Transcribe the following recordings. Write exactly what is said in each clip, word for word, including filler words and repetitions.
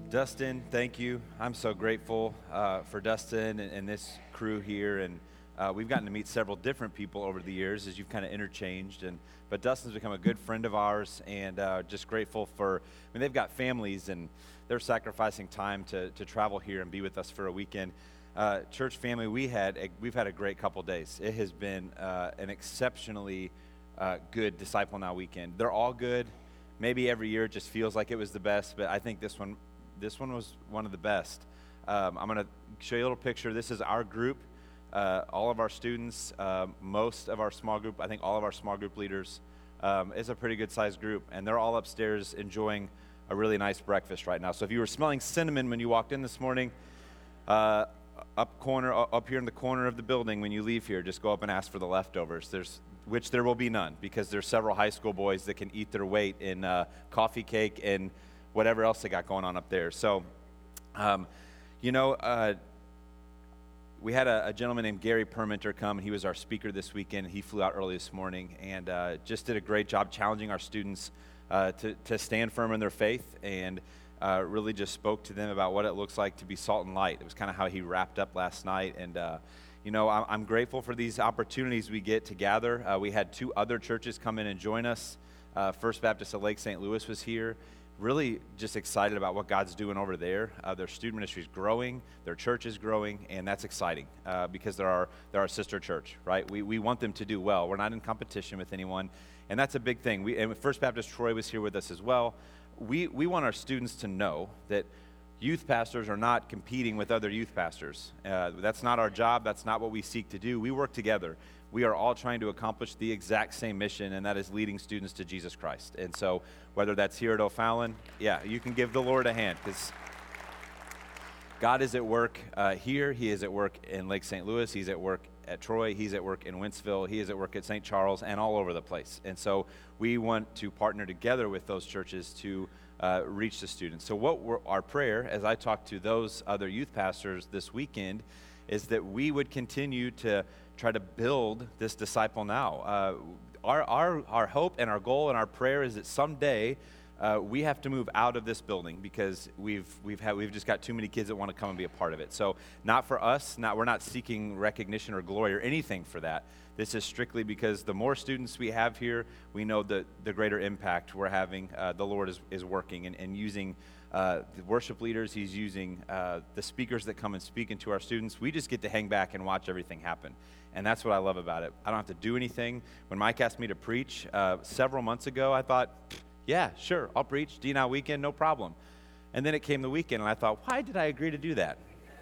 Dustin, thank you. I'm so grateful uh, for Dustin and, and this crew here, and uh, we've gotten to meet several different people over the years as you've kind of interchanged. And but Dustin's become a good friend of ours, and uh, just grateful for. I mean, they've got families, and they're sacrificing time to to travel here and be with us for a weekend. Uh, church family, we had a, we've had a great couple days. It has been uh, an exceptionally uh, good Disciple Now weekend. They're all good. Maybe every year it just feels like it was the best, but I think this one. This one was one of the best. Um, I'm going to show you a little picture. This is our group, uh, all of our students, uh, most of our small group, I think all of our small group leaders. Um, it's a pretty good sized group, and they're all upstairs enjoying a really nice breakfast right now. So if you were smelling cinnamon when you walked in this morning, uh, up corner, up here in the corner of the building when you leave here, just go up and ask for the leftovers. There's which there will be none, because there's several high school boys that can eat their weight in uh, coffee cake and whatever else they got going on up there. So, um, you know, uh, we had a, a gentleman named Gary Perminter come, and he was our speaker this weekend. He flew out early this morning and uh, just did a great job challenging our students uh, to, to stand firm in their faith, and uh, really just spoke to them about what it looks like to be salt and light. It was kind of how he wrapped up last night. And, uh, you know, I'm, I'm grateful for these opportunities we get to gather. Uh, we had two other churches come in and join us. Uh, First Baptist of Lake Saint Louis was here. Really just excited about what God's doing over there. Uh, their student ministry is growing, their church is growing, and that's exciting uh, because they're our, they're our sister church, right? We we want them to do well. We're not in competition with anyone, and that's a big thing. We and First Baptist Troy was here with us as well. We we want our students to know that youth pastors are not competing with other youth pastors. Uh, that's not our job. That's not what we seek to do. We work together. We are all trying to accomplish the exact same mission, and that is leading students to Jesus Christ. And so whether that's here at O'Fallon, yeah, you can give the Lord a hand, because God is at work uh, here. He is at work in Lake Saint Louis. He's at work at Troy. He's at work in Wentzville. He is at work at Saint Charles and all over the place. And so we want to partner together with those churches to uh, reach the students. So what we're, our prayer, as I talk to those other youth pastors this weekend, is that we would continue to try to build this Disciple Now. Uh, our, our, our hope and our goal and our prayer is that someday uh, we have to move out of this building, because we've we've had we've just got too many kids that want to come and be a part of it. So not for us, not we're not seeking recognition or glory or anything for that. This is strictly because the more students we have here, we know that the greater impact we're having. Uh, the Lord is, is working and, and using uh, the worship leaders. He's using uh, the speakers that come and speak into our students. We just get to hang back and watch everything happen. And that's what I love about it. I don't have to do anything. When Mike asked me to preach uh, several months ago, I thought, yeah, sure, I'll preach. D N I weekend, no problem. And then it came the weekend, and I thought, why did I agree to do that?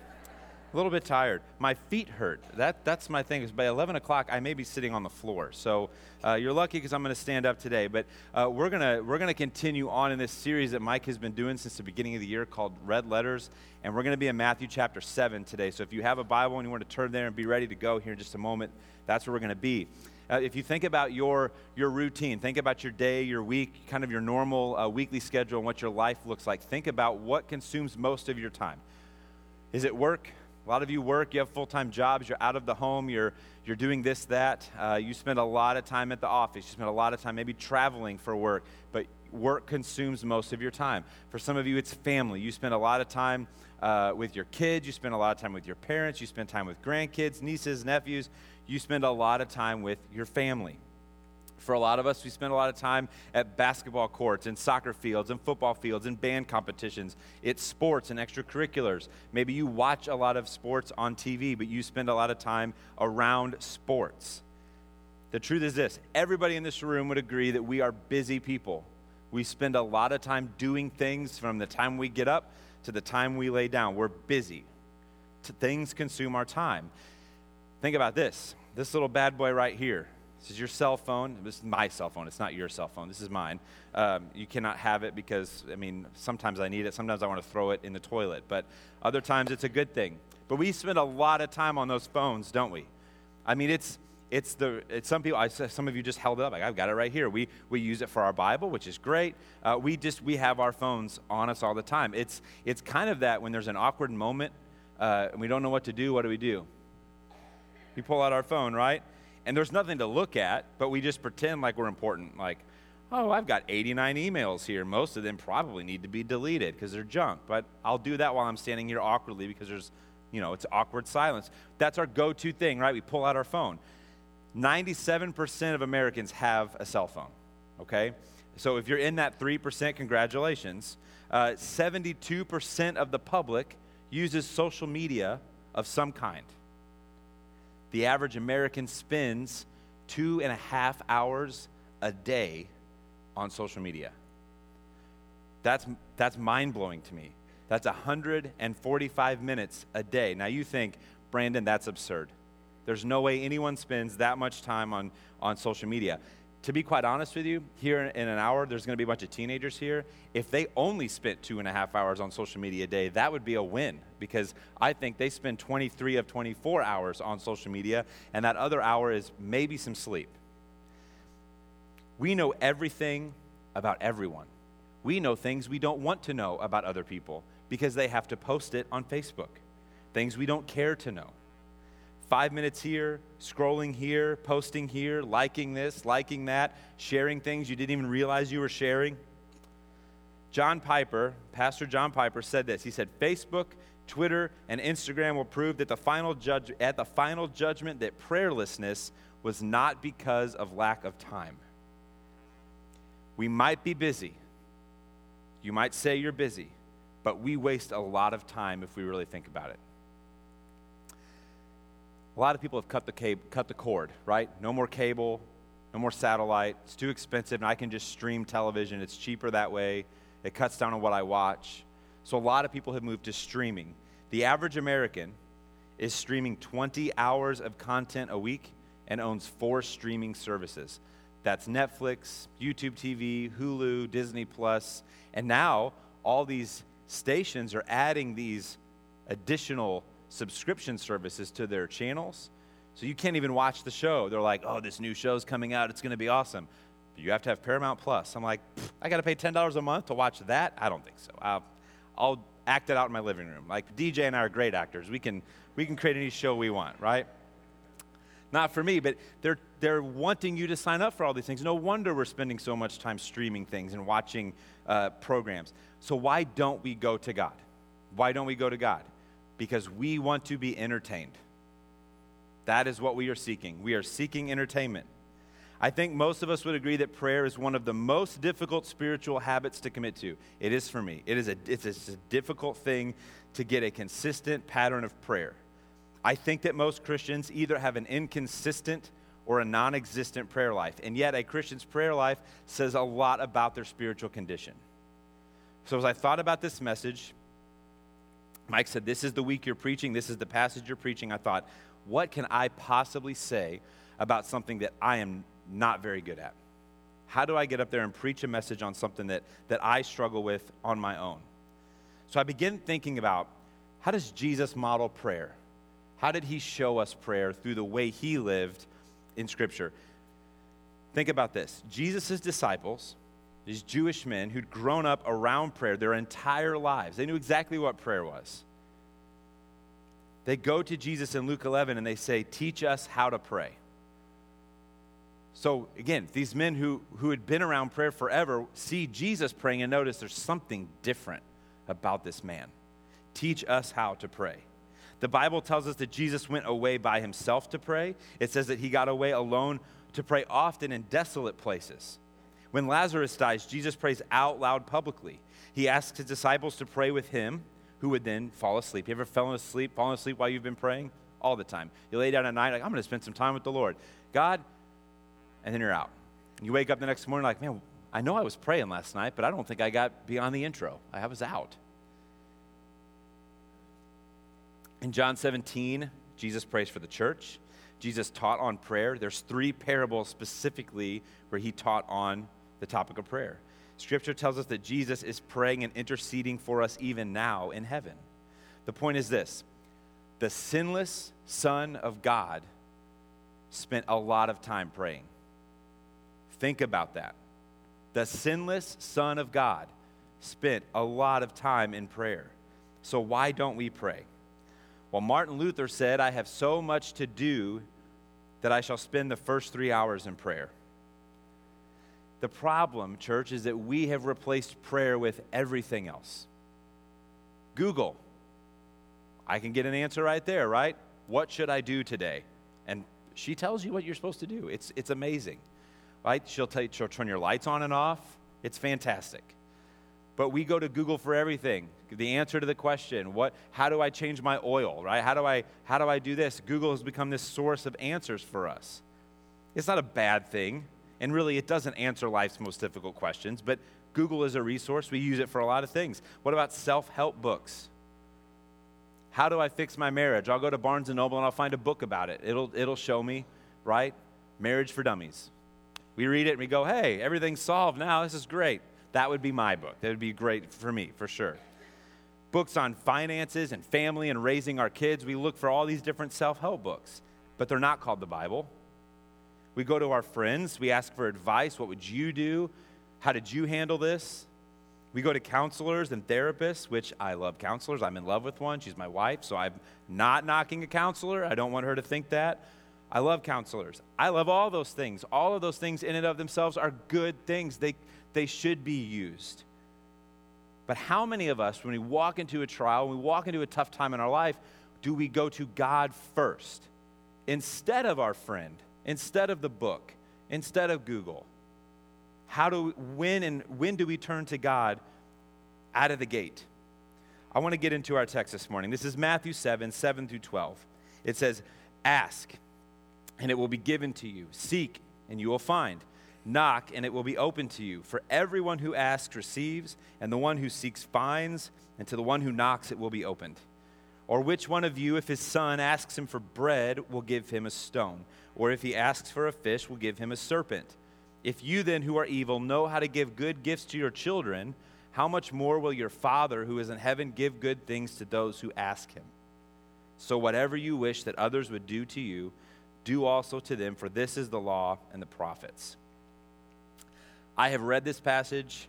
A little bit tired. My feet hurt. That That's my thing. Is by eleven o'clock, I may be sitting on the floor. So uh, you're lucky, because I'm going to stand up today. But uh, we're going to we're going to continue on in this series that Mike has been doing since the beginning of the year called Red Letters. And we're going to be in Matthew chapter seven today. So if you have a Bible and you want to turn there and be ready to go here in just a moment, that's where we're going to be. Uh, if you think about your your routine, think about your day, your week, kind of your normal uh, weekly schedule and what your life looks like. Think about what consumes most of your time. Is it work? A lot of you work, you have full-time jobs, you're out of the home, you're you're doing this, that. Uh, you spend a lot of time at the office. You spend a lot of time maybe traveling for work, but work consumes most of your time. For some of you, it's family. You spend a lot of time uh, with your kids. You spend a lot of time with your parents. You spend time with grandkids, nieces, nephews. You spend a lot of time with your family. For a lot of us, we spend a lot of time at basketball courts and soccer fields and football fields and band competitions. It's sports and extracurriculars. Maybe you watch a lot of sports on T V, but you spend a lot of time around sports. The truth is this: everybody in this room would agree that we are busy people. We spend a lot of time doing things from the time we get up to the time we lay down. We're busy. Things consume our time. Think about this. This little bad boy right here. This is your cell phone. This is my cell phone. It's not your cell phone. This is mine. Um, you cannot have it because, I mean, sometimes I need it. Sometimes I want to throw it in the toilet. But other times it's a good thing. But we spend a lot of time on those phones, don't we? I mean, it's it's the it's some people. I some of you just held it up. Like, I've got it right here. We we use it for our Bible, which is great. Uh, we just we have our phones on us all the time. It's it's kind of that when there's an awkward moment uh, and we don't know what to do. What do we do? We pull out our phone, right? And there's nothing to look at, but we just pretend like we're important. Like, Oh, I've got eighty-nine emails here. Most of them probably need to be deleted because they're junk. But I'll do that while I'm standing here awkwardly because there's, you know, it's awkward silence. That's our go-to thing, right? We pull out our phone. ninety-seven percent of Americans have a cell phone, okay? So if you're in that three percent, congratulations. Uh, seventy-two percent of the public uses social media of some kind. The average American spends two and a half hours a day on social media. That's, that's mind-blowing to me. That's one hundred forty-five minutes a day. Now you think, Brandon, that's absurd. There's no way anyone spends that much time on, on social media. To be quite honest with you, here in an hour, there's going to be a bunch of teenagers here. If they only spent two and a half hours on social media a day, that would be a win, because I think they spend twenty-three of twenty-four hours on social media, and that other hour is maybe some sleep. We know everything about everyone. We know things we don't want to know about other people because they have to post it on Facebook, things we don't care to know. Five minutes here, scrolling here, posting here, liking this, liking that, sharing things you didn't even realize you were sharing. John Piper, Pastor John Piper said this. He said, Facebook, Twitter, and Instagram will prove that the final judge, at the final judgment that prayerlessness was not because of lack of time. We might be busy. You might say you're busy, but we waste a lot of time if we really think about it. A lot of people have cut the cable, cut the cord, right? No more cable, no more satellite. It's too expensive, and I can just stream television. It's cheaper that way. It cuts down on what I watch. So a lot of people have moved to streaming. The average American is streaming twenty hours of content a week and owns four streaming services. That's Netflix, YouTube T V, Hulu, Disney Plus, and now all these stations are adding these additional subscription services to their channels. So you can't even watch the show. They're like, oh, this new show's coming out. It's going to be awesome. But you have to have Paramount Plus. I'm like, I got to pay ten dollars a month to watch that? I don't think so. I'll, I'll act it out in my living room. Like, D J and I are great actors. We can we can create any show we want, right? Not for me, but they're they're wanting you to sign up for all these things. No wonder we're spending so much time streaming things and watching uh, programs. So why don't we go to God? Why don't we go to God? Because we want to be entertained. That is what we are seeking. We are seeking entertainment. I think most of us would agree that prayer is one of the most difficult spiritual habits to commit to. It is for me. It is a, it's a, it's a difficult thing to get a consistent pattern of prayer. I think that most Christians either have an inconsistent or a non-existent prayer life, and yet a Christian's prayer life says a lot about their spiritual condition. So as I thought about this message, Mike said, this is the week you're preaching, this is the passage you're preaching. I thought, what can I possibly say about something that I am not very good at? How do I get up there and preach a message on something that, that I struggle with on my own? So I began thinking about, how does Jesus model prayer? How did he show us prayer through the way he lived in Scripture? Think about this. Jesus' disciples, these Jewish men who'd grown up around prayer their entire lives, they knew exactly what prayer was. They go to Jesus in Luke eleven and they say, teach us how to pray. So again, these men who, who had been around prayer forever see Jesus praying and notice there's something different about this man. Teach us how to pray. The Bible tells us that Jesus went away by himself to pray. It says that he got away alone to pray often in desolate places. When Lazarus dies, Jesus prays out loud publicly. He asks his disciples to pray with him, who would then fall asleep. You ever fallen asleep, fallen asleep while you've been praying? All the time. You lay down at night, like, I'm going to spend some time with the Lord. God, and then you're out. You wake up the next morning like, man, I know I was praying last night, but I don't think I got beyond the intro. I was out. In John seventeen, Jesus prays for the church. Jesus taught on prayer. There's three parables specifically where he taught on the topic of prayer. Scripture tells us that Jesus is praying and interceding for us even now in heaven. The point is this: the sinless Son of God spent a lot of time praying. Think about that. The sinless Son of God spent a lot of time in prayer. So why don't we pray? Well, Martin Luther said, I have so much to do that I shall spend the first three hours in prayer. The problem, church, is that we have replaced prayer with everything else. Google. I can get an answer right there, right? What should I do today? And she tells you what you're supposed to do. It's it's amazing, right? She'll tell you, she'll turn your lights on and off. It's fantastic. But we go to Google for everything. The answer to the question, what, how do I change my oil, right? How do I, how do I do this? Google has become this source of answers for us. It's not a bad thing, and really it doesn't answer life's most difficult questions, but Google is a resource. We use it for a lot of things. What about self-help books? How do I fix my marriage? I'll go to Barnes and Noble and I'll find a book about it. It'll, it'll show me, right? Marriage for Dummies. We read it and we go, hey, everything's solved now. This is great. That would be my book. That would be great for me, for sure. Books on finances and family and raising our kids. We look for all these different self-help books, but they're not called the Bible. We go to our friends. We ask for advice. What would you do? How did you handle this? We go to counselors and therapists, which I love counselors. I'm in love with one. She's my wife, so I'm not knocking a counselor. I don't want her to think that. I love counselors. I love all those things. All of those things in and of themselves are good things. They, they should be used. But how many of us, when we walk into a trial, when we walk into a tough time in our life, do we go to God first instead of our friend, instead of the book, instead of Google? How do we, when and when do we turn to God out of the gate? I want to get into our text this morning. This is Matthew seven, seven through twelve. It says, ask, and it will be given to you. Seek, and you will find. Knock, and it will be open to you. For everyone who asks receives, and the one who seeks finds, and to the one who knocks it will be opened. Or which one of you, if his son asks him for bread, will give him a stone? Or if he asks for a fish, will give him a serpent? If you then, who are evil, know how to give good gifts to your children, how much more will your Father who is in heaven give good things to those who ask him? So whatever you wish that others would do to you, do also to them, for this is the law and the prophets. I have read this passage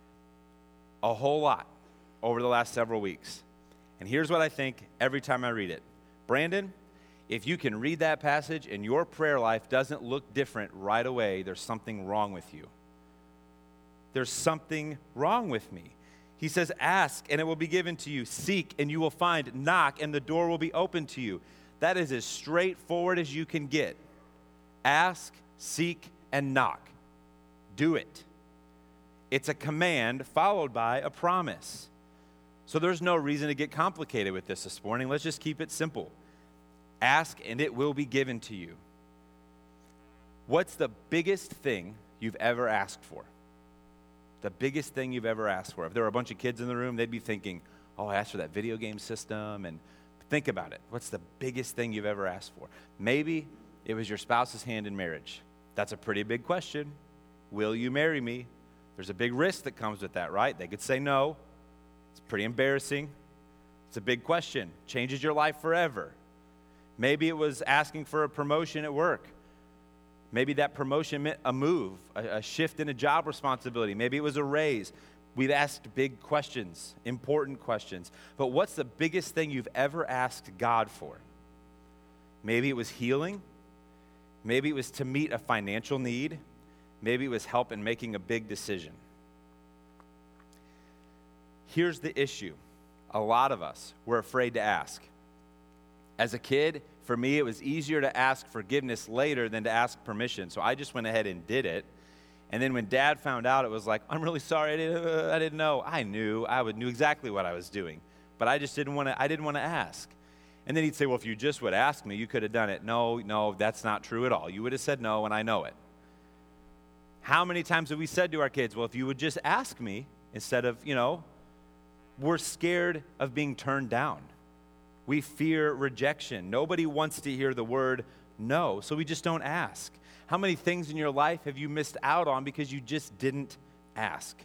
a whole lot over the last several weeks. And here's what I think every time I read it. Brandon, if you can read that passage and your prayer life doesn't look different right away, there's something wrong with you. There's something wrong with me. He says, ask and it will be given to you. Seek and you will find. Knock and the door will be open to you. That is as straightforward as you can get. Ask, seek, and knock. Do it. It's a command followed by a promise. So there's no reason to get complicated with this this morning. Let's just keep it simple. Ask and it will be given to you. What's the biggest thing you've ever asked for? The biggest thing you've ever asked for. If there were a bunch of kids in the room, they'd be thinking, oh, I asked for that video game system. And think about it. What's the biggest thing you've ever asked for? Maybe it was your spouse's hand in marriage. That's a pretty big question. Will you marry me? There's a big risk that comes with that, right? They could say no. It's pretty embarrassing. It's a big question. Changes your life forever. Maybe it was asking for a promotion at work. Maybe that promotion meant a move, a, a shift in a job responsibility. Maybe it was a raise. We've asked big questions, important questions. But what's the biggest thing you've ever asked God for? Maybe it was healing. Maybe it was to meet a financial need. Maybe it was help in making a big decision. Here's the issue. A lot of us, we're afraid to ask. As a kid, for me, it was easier to ask forgiveness later than to ask permission. So I just went ahead and did it. And then when Dad found out, it was like, I'm really sorry, I didn't, uh, I didn't know. I knew, I would knew exactly what I was doing. But I just didn't want to, I didn't want to ask. And then he'd say, well, if you just would ask me, you could have done it. No, no, that's not true at all. You would have said no, and I know it. How many times have we said to our kids, well, if you would just ask me, instead of, you know, we're scared of being turned down. We fear rejection. Nobody wants to hear the word no, so we just don't ask. How many things in your life have you missed out on because you just didn't ask?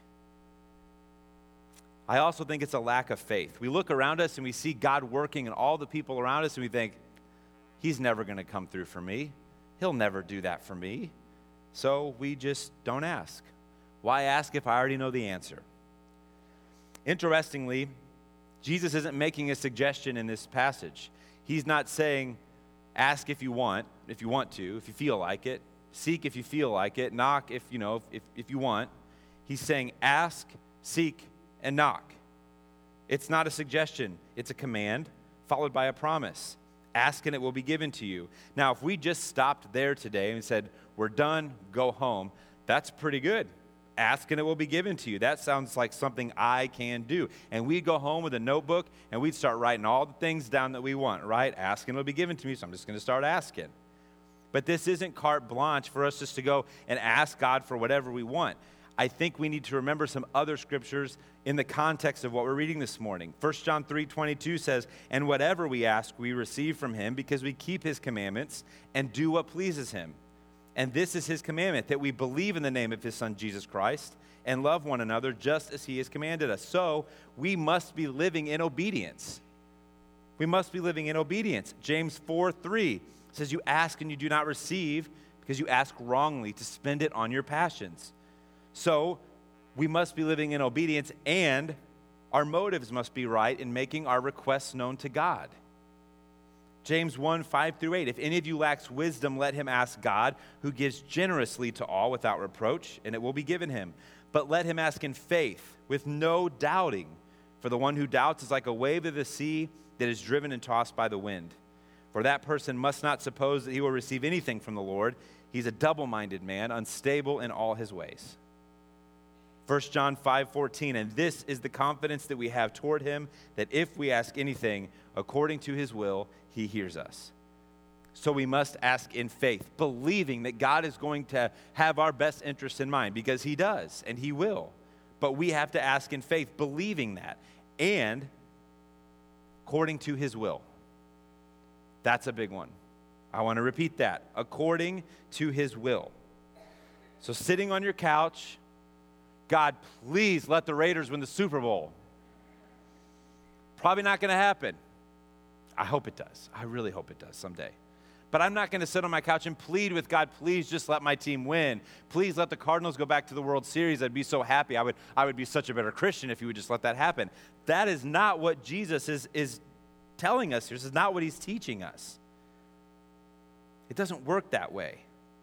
I also think it's a lack of faith. We look around us and we see God working in all the people around us and we think, he's never going to come through for me. He'll never do that for me. So we just don't ask. Why ask if I already know the answer? Interestingly, Jesus isn't making a suggestion in this passage. He's not saying, ask if you want, if you want to, if you feel like it. seek if you feel like it, knock if you know if, if you want. He's saying ask, seek, and knock. It's not a suggestion, it's a command followed by a promise. Ask and it will be given to you. Now, if we just stopped there today and said, we're done, go home, that's pretty good. Ask and it will be given to you. That sounds like something I can do. And we'd go home with a notebook and we'd start writing all the things down that we want, right? Ask and it will be given to me, so I'm just going to start asking. But this isn't carte blanche for us just to go and ask God for whatever we want. I think we need to remember some other scriptures in the context of what we're reading this morning. First John three twenty-two says, and whatever we ask, we receive from him because we keep his commandments and do what pleases him. And this is his commandment, that we believe in the name of his son, Jesus Christ, and love one another just as he has commanded us. So we must be living in obedience. We must be living in obedience. James four three says, you ask and you do not receive because you ask wrongly to spend it on your passions. So we must be living in obedience, and our motives must be right in making our requests known to God. James one, five through eight, if any of you lacks wisdom, let him ask God, who gives generously to all without reproach, and it will be given him. But let him ask in faith, with no doubting. For the one who doubts is like a wave of the sea that is driven and tossed by the wind. For that person must not suppose that he will receive anything from the Lord. He's a double-minded man, unstable in all his ways. First John five fourteen, and this is the confidence that we have toward him, that if we ask anything according to his will, he hears us. So we must ask in faith, believing that God is going to have our best interests in mind, because he does, and he will. But we have to ask in faith, believing that, and according to his will. That's a big one. I want to repeat that. According to his will. So sitting on your couch, God, please let the Raiders win the Super Bowl. Probably not going to happen. I hope it does. I really hope it does someday. But I'm not going to sit on my couch and plead with God, please just let my team win. Please let the Cardinals go back to the World Series. I'd be so happy. I would, I would be such a better Christian if you would just let that happen. That is not what Jesus is, is telling us here. This is not what he's teaching us. It doesn't work that way.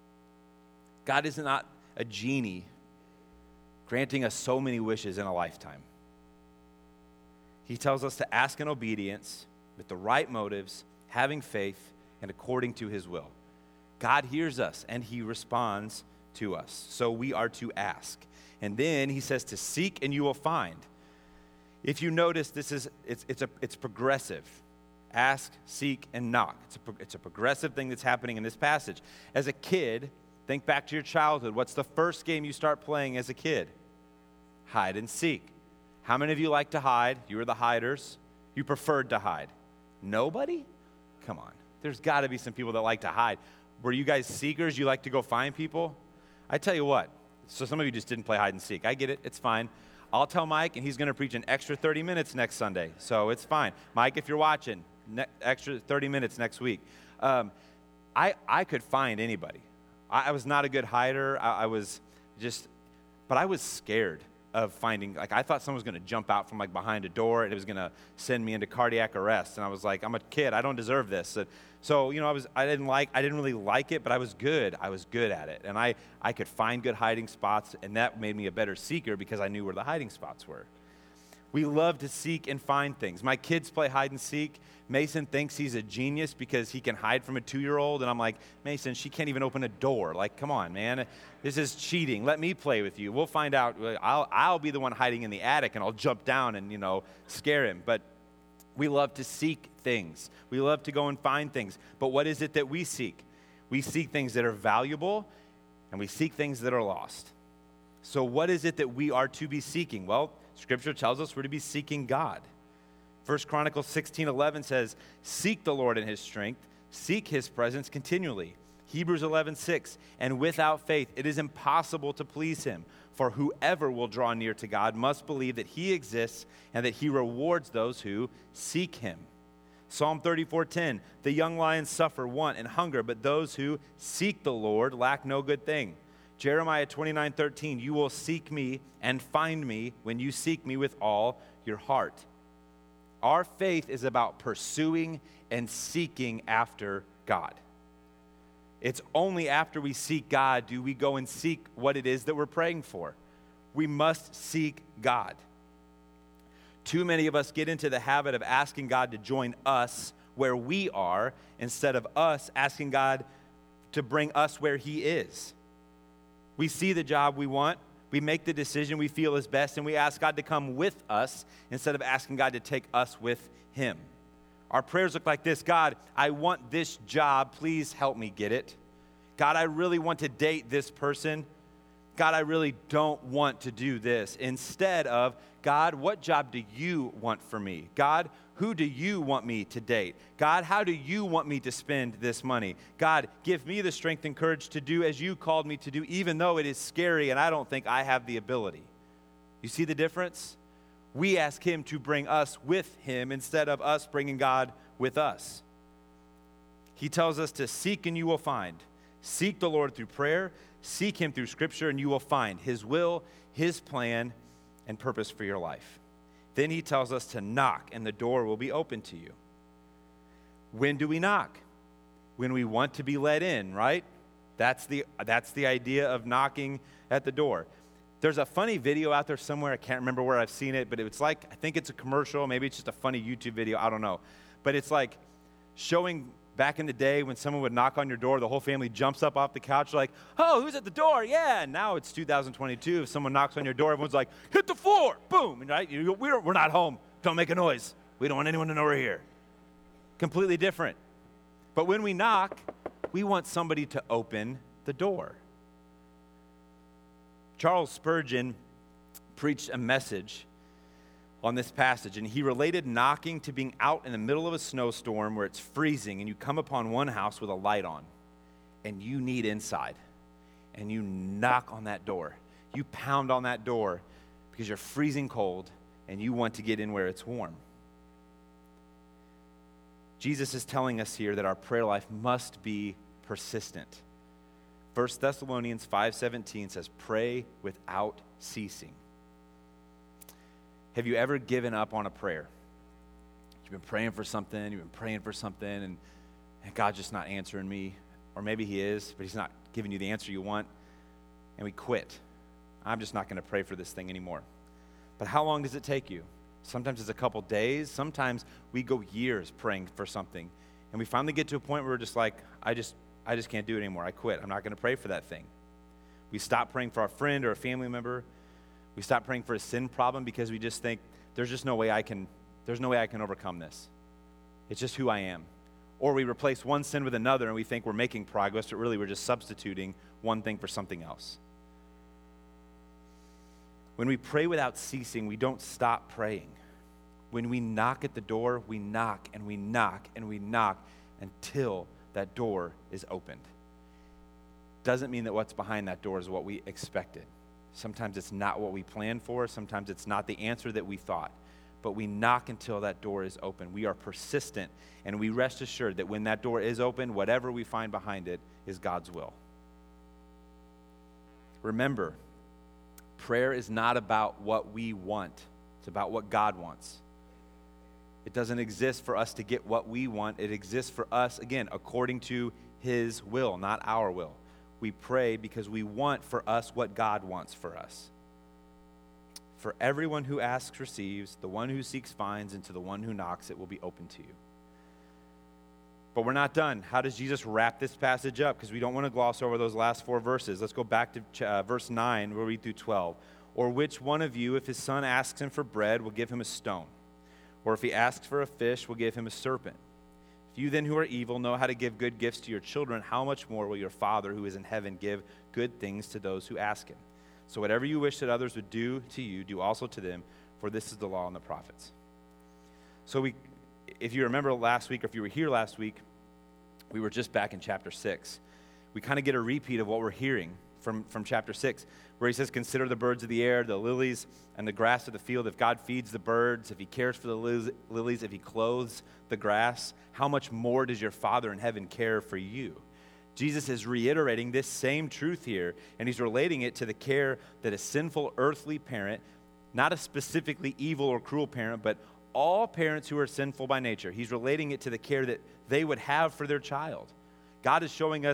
God is not a genie granting us so many wishes in a lifetime. He tells us to ask in obedience, with the right motives, having faith, and according to his will. God hears us, and he responds to us. So we are to ask. And then he says to seek, and you will find. If you notice, this is it's it's a it's progressive. Ask, seek, and knock. It's a, it's a progressive thing that's happening in this passage. As a kid, think back to your childhood. What's the first game you start playing as a kid? Hide and seek. How many of you like to hide? You were the hiders. You preferred to hide. Nobody? Come on. There's got to be some people that like to hide. Were you guys seekers? You like to go find people? I tell you what. So some of you just didn't play hide and seek. I get it. It's fine. I'll tell Mike, and he's going to preach an extra thirty minutes next Sunday. So it's fine. Mike, if you're watching, ne- extra thirty minutes next week. Um, I, I could find anybody. I, I was not a good hider. I, I was just, but I was scared of finding, like I thought someone was going to jump out from like behind a door and it was going to send me into cardiac arrest. And I was like, I'm a kid, I don't deserve this. So, so, you know, I was, I didn't like, I didn't really like it, but I was good. I was good at it. And I, I could find good hiding spots, and that made me a better seeker because I knew where the hiding spots were. We love to seek and find things. My kids play hide and seek. Mason thinks he's a genius because he can hide from a two-year-old. And I'm like, Mason, she can't even open a door. Like, come on, man. This is cheating. Let me play with you. We'll find out. I'll, I'll be the one hiding in the attic, and I'll jump down and, you know, scare him. But we love to seek things. We love to go and find things. But what is it that we seek? We seek things that are valuable, and we seek things that are lost. So what is it that we are to be seeking? Well, Scripture tells us we're to be seeking God. First Chronicles sixteen eleven says, seek the Lord in his strength, seek his presence continually. Hebrews eleven six, and without faith it is impossible to please him, for whoever will draw near to God must believe that he exists and that he rewards those who seek him. Psalm thirty-four ten, the young lions suffer want and hunger, but those who seek the Lord lack no good thing. Jeremiah twenty-nine thirteen, you will seek me and find me when you seek me with all your heart. Our faith is about pursuing and seeking after God. It's only after we seek God do we go and seek what it is that we're praying for. We must seek God. Too many of us get into the habit of asking God to join us where we are instead of us asking God to bring us where he is. We see the job we want, we make the decision we feel is best, and we ask God to come with us instead of asking God to take us with him. Our prayers look like this: God, I want this job. Please help me get it. God, I really want to date this person. God, I really don't want to do this. Instead of, God, what job do you want for me? God, who do you want me to date? God, how do you want me to spend this money? God, give me the strength and courage to do as you called me to do, even though it is scary and I don't think I have the ability. You see the difference? We ask him to bring us with him instead of us bringing God with us. He tells us to seek and you will find. Seek the Lord through prayer. Seek him through Scripture, and you will find his will, his plan, and purpose for your life. Then he tells us to knock, and the door will be open to you. When do we knock? When we want to be let in, right? That's the, that's the idea of knocking at the door. There's a funny video out there somewhere. I can't remember where I've seen it, but it's like, I think it's a commercial. Maybe it's just a funny YouTube video. I don't know. But it's like showing back in the day when someone would knock on your door, the whole family jumps up off the couch like, oh, who's at the door? Yeah. And now it's two thousand twenty-two. If someone knocks on your door, everyone's like, hit the floor. Boom. Right? You, we're, we're not home. Don't make a noise. We don't want anyone to know we're here. Completely different. But when we knock, we want somebody to open the door. Charles Spurgeon preached a message on this passage, and he related knocking to being out in the middle of a snowstorm where it's freezing and you come upon one house with a light on and you need inside, and you knock on that door. You pound on that door because you're freezing cold and you want to get in where it's warm. Jesus is telling us here that our prayer life must be persistent. First Thessalonians five seventeen says, pray without ceasing. Have you ever given up on a prayer? You've been praying for something, you've been praying for something, and, and God's just not answering me. Or maybe he is, but he's not giving you the answer you want, and we quit. I'm just not going to pray for this thing anymore. But how long does it take you? Sometimes it's a couple days. Sometimes we go years praying for something, and we finally get to a point where we're just like, I just, I just can't do it anymore. I quit. I'm not going to pray for that thing. We stop praying for our friend or a family member. We stop praying for a sin problem because we just think there's just no way I can, there's no way I can overcome this. It's just who I am. Or we replace one sin with another and we think we're making progress, but really we're just substituting one thing for something else. When we pray without ceasing, we don't stop praying. When we knock at the door, we knock and we knock and we knock until that door is opened. Doesn't mean that what's behind that door is what we expected. Sometimes it's not what we planned for. Sometimes it's not the answer that we thought. But we knock until that door is open. We are persistent, and we rest assured that when that door is open, whatever we find behind it is God's will. Remember, prayer is not about what we want. It's about what God wants. It doesn't exist for us to get what we want. It exists for us, again, according to his will, not our will. We pray because we want for us what God wants for us. For everyone who asks receives, the one who seeks finds, and to the one who knocks it will be open to you. But we're not done. How does Jesus wrap this passage up? Because we don't want to gloss over those last four verses. Let's go back to uh, verse nine. We'll read through twelve. Or which one of you, if his son asks him for bread, will give him a stone? Or if he asks for a fish, will give him a serpent? If you then who are evil know how to give good gifts to your children, how much more will your Father who is in heaven give good things to those who ask him? So whatever you wish that others would do to you, do also to them, for this is the law and the prophets. So we, if you remember last week, or if you were here last week, we were just back in chapter six. We kind of get a repeat of what we're hearing from, from chapter six, where he says, consider the birds of the air, the lilies, and the grass of the field. If God feeds the birds, if he cares for the lilies, if he clothes the grass, how much more does your Father in heaven care for you? Jesus is reiterating this same truth here, and he's relating it to the care that a sinful earthly parent, not a specifically evil or cruel parent, but all parents who are sinful by nature, he's relating it to the care that they would have for their child. God is showing us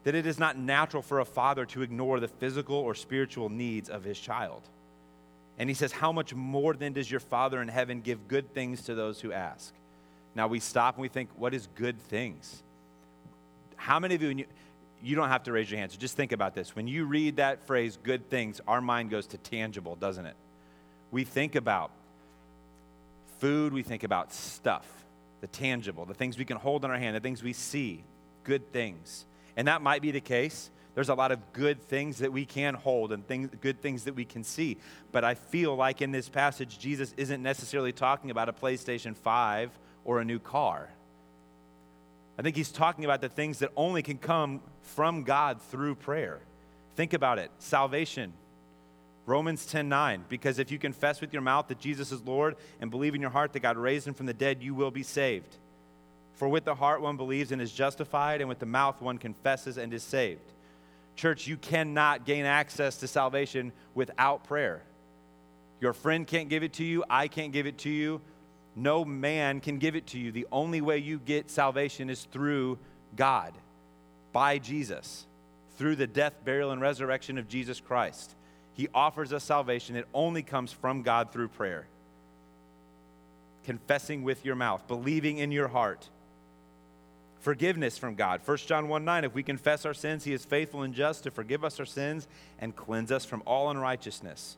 that it is not natural for a father to ignore the physical or spiritual needs of his child. And he says, how much more then does your Father in heaven give good things to those who ask? Now we stop and we think, what is good things? How many of you, and you, you don't have to raise your hands, so just think about this. When you read that phrase, good things, our mind goes to tangible, doesn't it? We think about food, we think about stuff, the tangible, the things we can hold in our hand, the things we see, good things. And that might be the case. There's a lot of good things that we can hold and things, good things that we can see. But I feel like in this passage, Jesus isn't necessarily talking about a PlayStation five or a new car. I think he's talking about the things that only can come from God through prayer. Think about it. Salvation. Romans ten nine, because if you confess with your mouth that Jesus is Lord and believe in your heart that God raised him from the dead, you will be saved. For with the heart one believes and is justified, and with the mouth one confesses and is saved. Church, you cannot gain access to salvation without prayer. Your friend can't give it to you. I can't give it to you. No man can give it to you. The only way you get salvation is through God, by Jesus, through the death, burial, and resurrection of Jesus Christ. He offers us salvation. It only comes from God through prayer. Confessing with your mouth, believing in your heart. Forgiveness from God. First John one nine, if we confess our sins, he is faithful and just to forgive us our sins and cleanse us from all unrighteousness.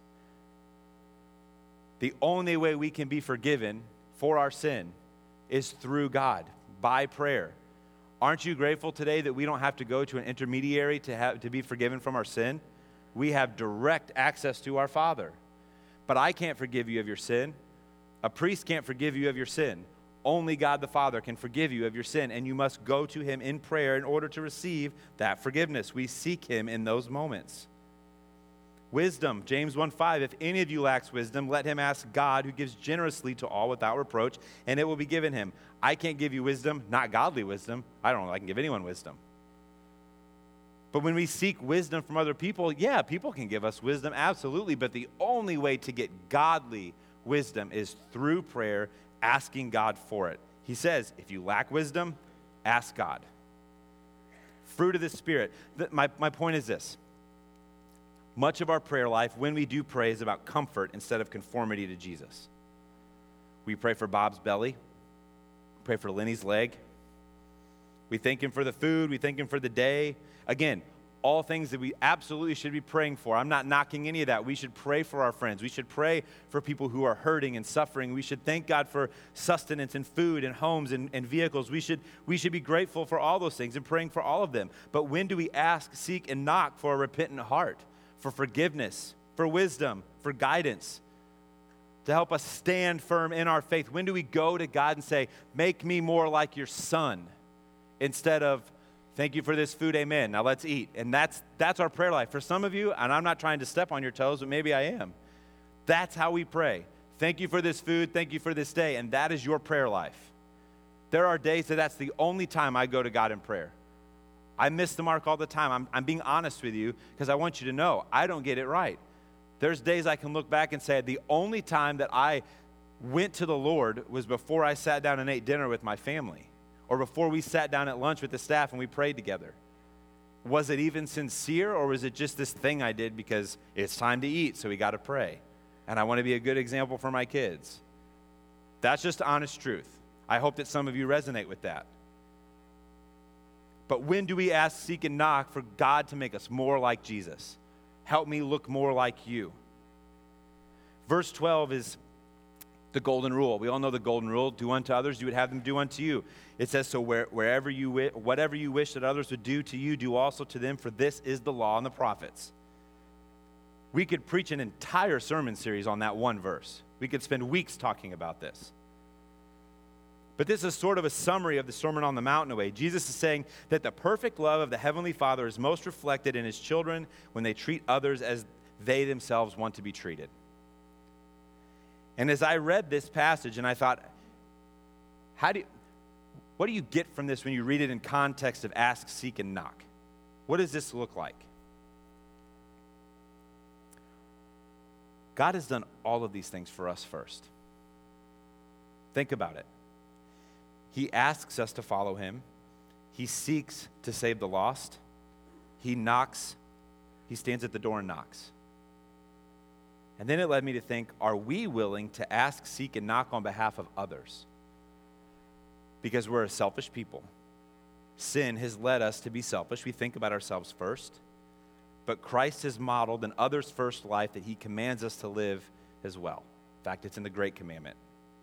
The only way we can be forgiven for our sin is through God, by prayer. Aren't you grateful today that we don't have to go to an intermediary to have to be forgiven from our sin? We have direct access to our Father. But I can't forgive you of your sin. A priest can't forgive you of your sin. Only God the Father can forgive you of your sin, and you must go to him in prayer in order to receive that forgiveness. We seek him in those moments. Wisdom, James one five, if any of you lacks wisdom, let him ask God, who gives generously to all without reproach, and it will be given him. I can't give you wisdom, not godly wisdom. I don't know if I can give anyone wisdom. But when we seek wisdom from other people, yeah, people can give us wisdom, absolutely, but the only way to get godly wisdom is through prayer, asking God for it. He says, if you lack wisdom, ask God. Fruit of the Spirit. The, my, my point is this. Much of our prayer life, when we do pray, is about comfort instead of conformity to Jesus. We pray for Bob's belly. Pray for Lenny's leg. We thank him for the food. We thank him for the day. Again, all things that we absolutely should be praying for. I'm not knocking any of that. We should pray for our friends. We should pray for people who are hurting and suffering. We should thank God for sustenance and food and homes and, and vehicles. We should, we should be grateful for all those things and praying for all of them. But when do we ask, seek, and knock for a repentant heart, for forgiveness, for wisdom, for guidance, to help us stand firm in our faith? When do we go to God and say, make me more like your son, instead of, thank you for this food, amen, now let's eat. And that's that's our prayer life. For some of you, and I'm not trying to step on your toes, but maybe I am. That's how we pray. Thank you for this food, thank you for this day, and that is your prayer life. There are days that that's the only time I go to God in prayer. I miss the mark all the time. I'm, I'm being honest with you because I want you to know I don't get it right. There's days I can look back and say the only time that I went to the Lord was before I sat down and ate dinner with my family, or before we sat down at lunch with the staff and we prayed together. Was it even sincere, or was it just this thing I did because it's time to eat, so we got to pray, and I want to be a good example for my kids? That's just honest truth. I hope that some of you resonate with that. But when do we ask, seek, and knock for God to make us more like Jesus? Help me look more like you. Verse twelve is the golden rule. We all know the golden rule. Do unto others, you would have them do unto you. It says, so where, wherever you wi- whatever you wish that others would do to you, do also to them, for this is the law and the prophets. We could preach an entire sermon series on that one verse. We could spend weeks talking about this. But this is sort of a summary of the Sermon on the Mount in a way. Jesus is saying that the perfect love of the Heavenly Father is most reflected in his children when they treat others as they themselves want to be treated. And as I read this passage, and I thought, how do you, what do you get from this when you read it in context of ask, seek, and knock? What does this look like? God has done all of these things for us first. Think about it. He asks us to follow him. He seeks to save the lost. He knocks, he stands at the door and knocks. And then it led me to think, are we willing to ask, seek, and knock on behalf of others? Because we're a selfish people. Sin has led us to be selfish. We think about ourselves first. But Christ has modeled an others first life that he commands us to live as well. In fact, it's in the Great Commandment.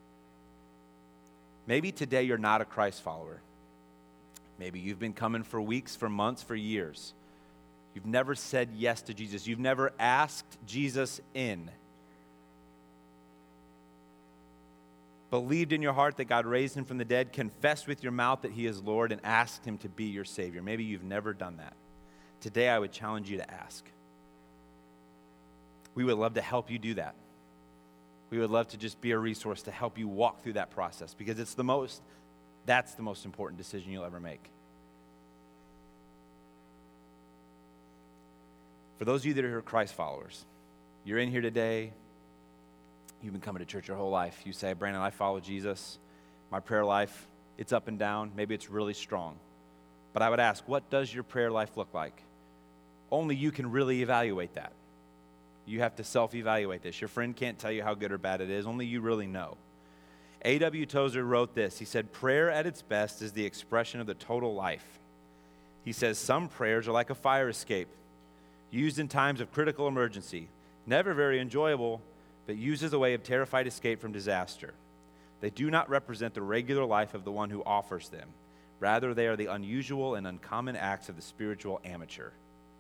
Maybe today you're not a Christ follower. Maybe you've been coming for weeks, for months, for years. You've never said yes to Jesus. You've never asked Jesus in. Believed in your heart that God raised him from the dead, confessed with your mouth that he is Lord, and asked him to be your Savior. Maybe you've never done that. Today I would challenge you to ask. We would love to help you do that. We would love to just be a resource to help you walk through that process, because it's the most, that's the most important decision you'll ever make. For those of you that are Christ followers, you're in here today, you've been coming to church your whole life. You say, Brandon, I follow Jesus. My prayer life, it's up and down. Maybe it's really strong. But I would ask, what does your prayer life look like? Only you can really evaluate that. You have to self-evaluate this. Your friend can't tell you how good or bad it is. Only you really know. A W Tozer wrote this. He said, prayer at its best is the expression of the total life. He says, some prayers are like a fire escape, used in times of critical emergency, never very enjoyable, but used as a way of terrified escape from disaster. They do not represent the regular life of the one who offers them. Rather, they are the unusual and uncommon acts of the spiritual amateur.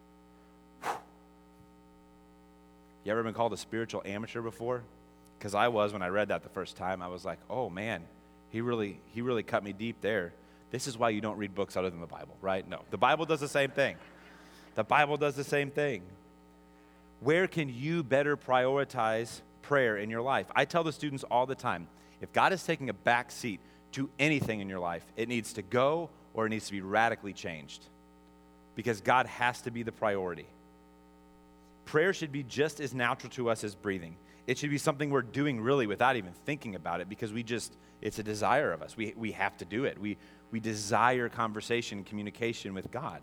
You ever been called a spiritual amateur before? Because I was when I read that the first time. I was like, oh man, he really, he really cut me deep there. This is why you don't read books other than the Bible, right? No, the Bible does the same thing. The Bible does the same thing. Where can you better prioritize prayer in your life? I tell the students all the time, if God is taking a back seat to anything in your life, it needs to go or it needs to be radically changed, because God has to be the priority. Prayer should be just as natural to us as breathing. It should be something we're doing really without even thinking about it, because we just, it's a desire of us. We, we have to do it. We, we desire conversation, communication with God.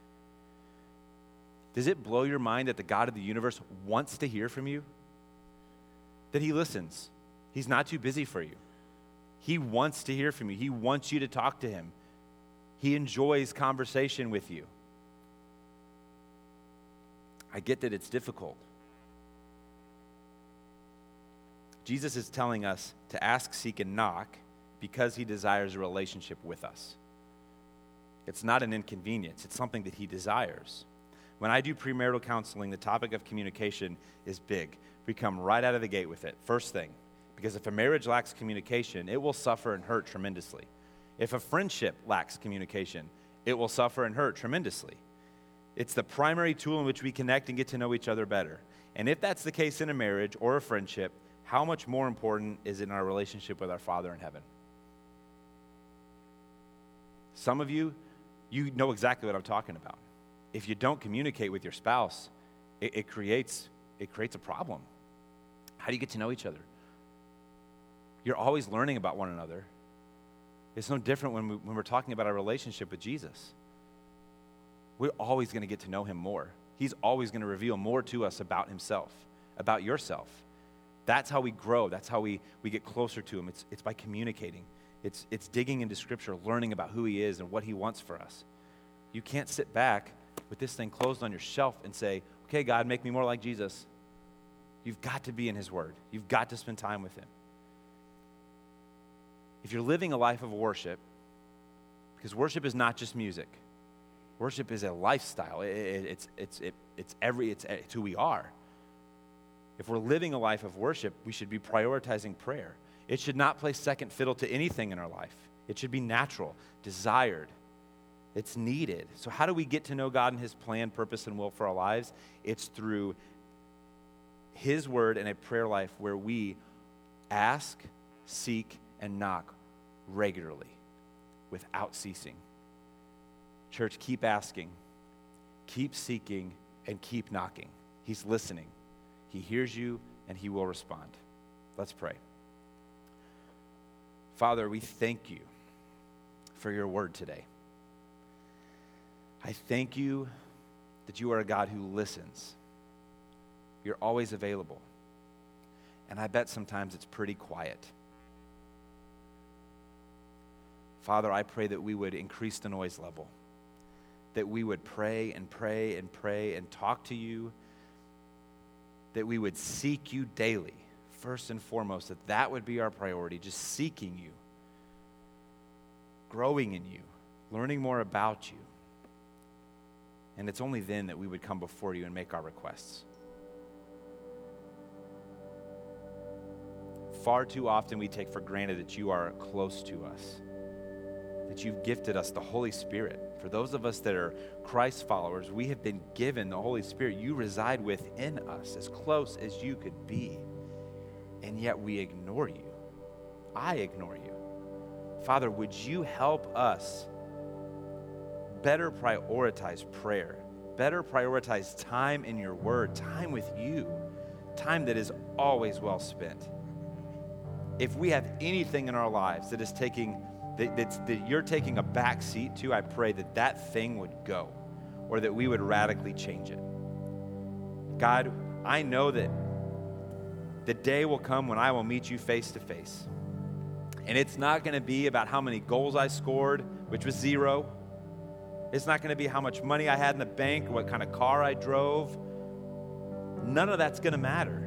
Does it blow your mind that the God of the universe wants to hear from you? That he listens. He's not too busy for you. He wants to hear from you. He wants you to talk to him. He enjoys conversation with you. I get that it's difficult. Jesus is telling us to ask, seek, and knock because he desires a relationship with us. It's not an inconvenience. It's something that he desires. When I do premarital counseling, the topic of communication is big. We come right out of the gate with it, first thing. Because if a marriage lacks communication, it will suffer and hurt tremendously. If a friendship lacks communication, it will suffer and hurt tremendously. It's the primary tool in which we connect and get to know each other better. And if that's the case in a marriage or a friendship, how much more important is it in our relationship with our Father in heaven? Some of you, you know exactly what I'm talking about. If you don't communicate with your spouse, it, it creates it creates a problem. How do you get to know each other? You're always learning about one another. It's no different when, we, when we're talking about our relationship with Jesus. We're always going to get to know him more. He's always going to reveal more to us about himself, about yourself. That's how we grow. That's how we, we get closer to him. It's, it's by communicating. It's, it's digging into Scripture, learning about who he is and what he wants for us. You can't sit back with this thing closed on your shelf and say, okay, God, make me more like Jesus. You've got to be in his word. You've got to spend time with him. If you're living a life of worship, because worship is not just music. Worship is a lifestyle. It, it, it's, it's, it, it's, every, it's, it's who we are. If we're living a life of worship, we should be prioritizing prayer. It should not play second fiddle to anything in our life. It should be natural, desired. It's needed. So how do we get to know God and his plan, purpose, and will for our lives? It's through his word and a prayer life where we ask, seek, and knock regularly without ceasing. Church, keep asking, keep seeking, and keep knocking. He's listening. He hears you, and he will respond. Let's pray. Father, we thank you for your word today. I thank you that you are a God who listens. You're always available. And I bet sometimes it's pretty quiet. Father, I pray that we would increase the noise level, that we would pray and pray and pray and talk to you, that we would seek you daily, first and foremost, that that would be our priority, just seeking you, growing in you, learning more about you. And it's only then that we would come before you and make our requests. Far too often we take for granted that you are close to us, that you've gifted us the Holy Spirit. For those of us that are Christ followers, we have been given the Holy Spirit. You reside within us as close as you could be, and yet we ignore you. I ignore you. Father, would you help us better prioritize prayer, better prioritize time in your word, time with you, time that is always well spent. If we have anything in our lives that is taking, that, that's, that you're taking a back seat to, I pray that that thing would go, or that we would radically change it. God, I know that the day will come when I will meet you face to face. And it's not going to be about how many goals I scored, which was zero. It's not going to be how much money I had in the bank, or what kind of car I drove. None of that's going to matter.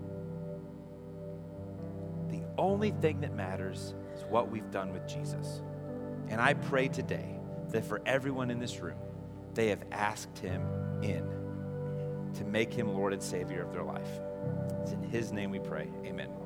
The only thing that matters is what we've done with Jesus. And I pray today that for everyone in this room, they have asked him in to make him Lord and Savior of their life. It's in his name we pray. Amen.